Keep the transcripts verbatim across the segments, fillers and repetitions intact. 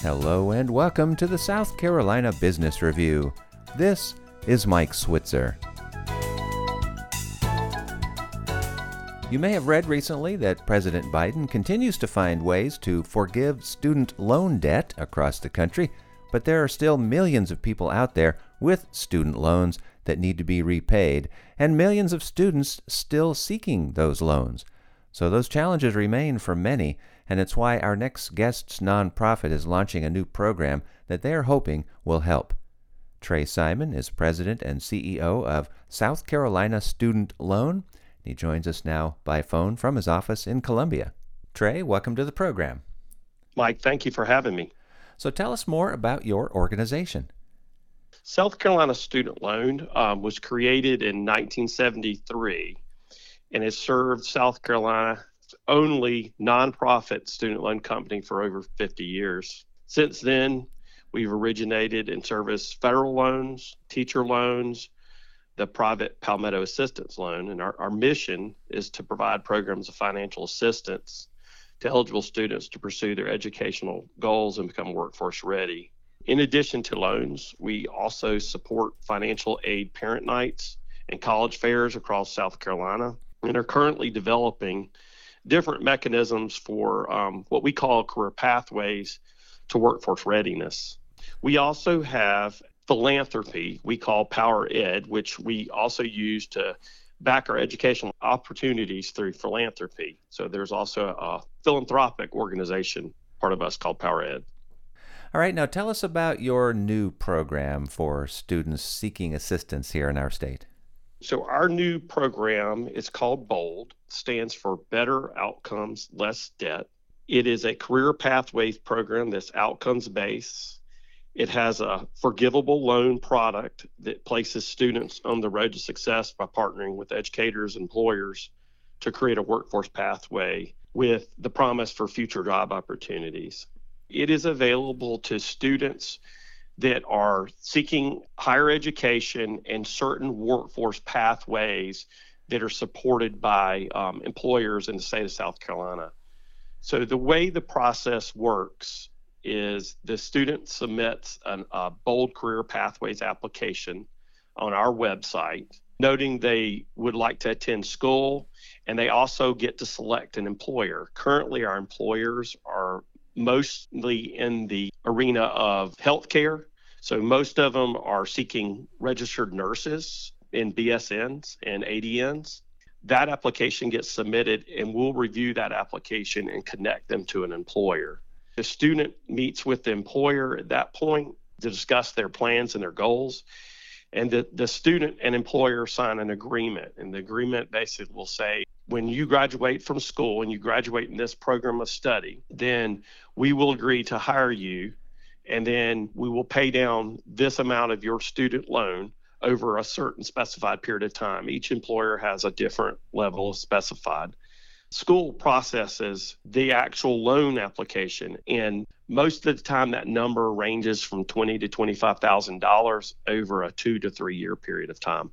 Hello and welcome to the South Carolina Business Review. This is Mike Switzer. You may have read recently that President Biden continues to find ways to forgive student loan debt across the country, but there are still millions of people out there with student loans that need to be repaid, and millions of students still seeking those loans. So those challenges remain for many, and it's why our next guest's nonprofit is launching a new program that they are hoping will help. Trey Simon is president and C E O of South Carolina Student Loan. He joins us now by phone from his office in Columbia. Trey, welcome to the program. Mike, thank you for having me. So tell us more about your organization. South Carolina Student Loan um, was created in nineteen seventy-three and has served South Carolina's only nonprofit student loan company for over fifty years. Since then, we've originated and serviced federal loans, teacher loans, the private Palmetto Assistance Loan, and our, our mission is to provide programs of financial assistance to eligible students to pursue their educational goals and become workforce ready. In addition to loans, we also support financial aid parent nights and college fairs across South Carolina, and are currently developing different mechanisms for um, what we call career pathways to workforce readiness. We also have philanthropy we call Power Ed, which we also use to back our educational opportunities through philanthropy. So there's also a philanthropic organization, part of us, called Power Ed. All right, now tell us about your new program for students seeking assistance here in our state. So our new program is called BOLD, stands for Better Outcomes, Less Debt. It is a career pathways program that's outcomes-based. It has a forgivable loan product that places students on the road to success by partnering with educators and employers to create a workforce pathway with the promise for future job opportunities. It is available to students that are seeking higher education and certain workforce pathways that are supported by um, employers in the state of South Carolina. So the way the process works is the student submits an, a BOLD Career Pathways application on our website, noting they would like to attend school, and they also get to select an employer. Currently, our employers are mostly in the arena of healthcare. So most of them are seeking registered nurses in B S Ns and A D Ns. That application gets submitted, and we'll review that application and connect them to an employer. The student meets with the employer at that point to discuss their plans and their goals. And the, the student and employer sign an agreement. And the agreement basically will say, when you graduate from school and you graduate in this program of study, then we will agree to hire you. And then we will pay down this amount of your student loan over a certain specified period of time. Each employer has a different level of specified. School processes the actual loan application, and most of the time that number ranges from twenty thousand dollars to twenty-five thousand dollars over a two to three year period of time.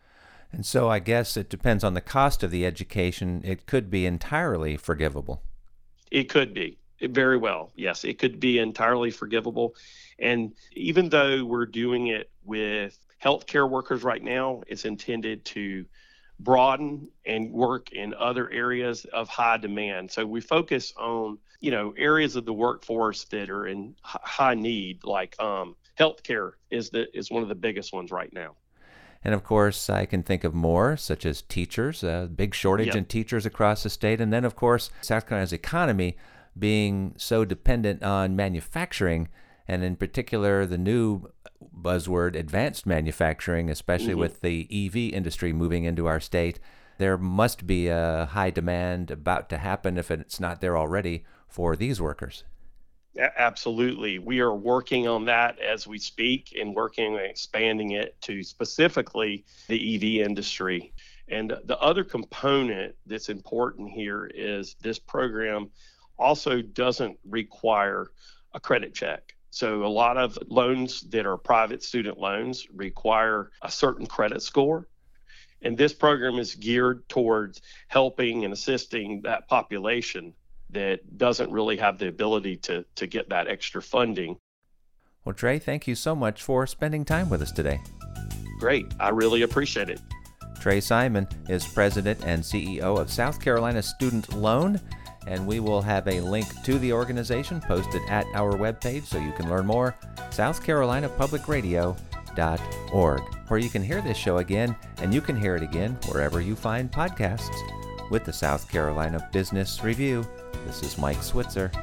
And so I guess it depends on the cost of the education. It could be entirely forgivable. It could be. It very well. Yes, it could be entirely forgivable. And even though we're doing it with healthcare workers right now, it's intended to broaden and work in other areas of high demand. So we focus on, you know, areas of the workforce that are in high need, like um, healthcare is the is one of the biggest ones right now. And of course, I can think of more, such as teachers, a big shortage Yep. in teachers across the state. And then, of course, South Carolina's economy being so dependent on manufacturing, and in particular, the new buzzword, advanced manufacturing, especially Mm-hmm. with the E V industry moving into our state. There must be a high demand about to happen, if it's not there already, for these workers. A- Absolutely. We are working on that as we speak and working on expanding it to specifically the E V industry. And the other component that's important here is this program also doesn't require a credit check. So a lot of loans that are private student loans require a certain credit score. And this program is geared towards helping and assisting that population that doesn't really have the ability to, to get that extra funding. Well, Trey, thank you so much for spending time with us today. Great. I really appreciate it. Trey Simon is President and C E O of South Carolina Student Loan, and we will have a link to the organization posted at our webpage so you can learn more, south carolina public radio dot org, where you can hear this show again, and you can hear it again wherever you find podcasts. With the South Carolina Business Review, this is Mike Switzer.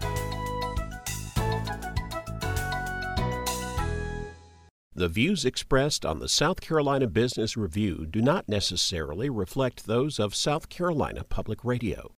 The views expressed on the South Carolina Business Review do not necessarily reflect those of South Carolina Public Radio.